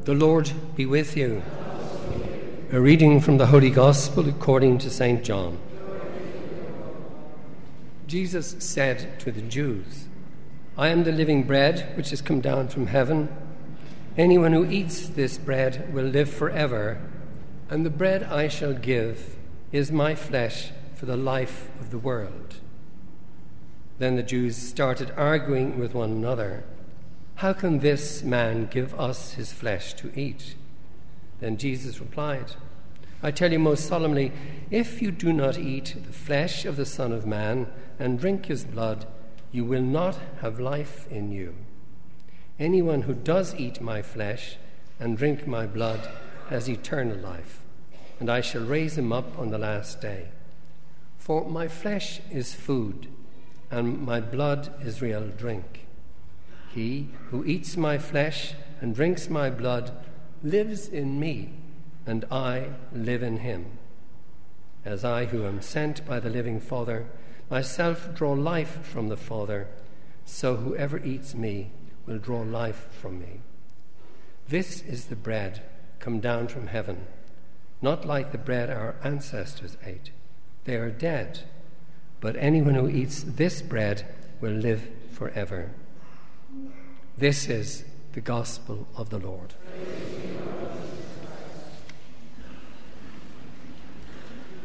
The Lord be with you. A reading from the Holy Gospel according to St. John. Jesus said to the Jews, "I am the living bread which has come down from heaven. Anyone who eats this bread will live forever, and the bread I shall give is my flesh for the life of the world." Then the Jews started arguing with one another. "How can this man give us his flesh to eat?" Then Jesus replied, "I tell you most solemnly, if you do not eat the flesh of the Son of Man and drink his blood, you will not have life in you. Anyone who does eat my flesh and drink my blood has eternal life, and I shall raise him up on the last day. For my flesh is food, and my blood is real drink. He who eats my flesh and drinks my blood lives in me, and I live in him. As I, who am sent by the living Father, myself draw life from the Father, so whoever eats me will draw life from me. This is the bread come down from heaven, not like the bread our ancestors ate. They are dead, but anyone who eats this bread will live forever." This is the gospel of the Lord.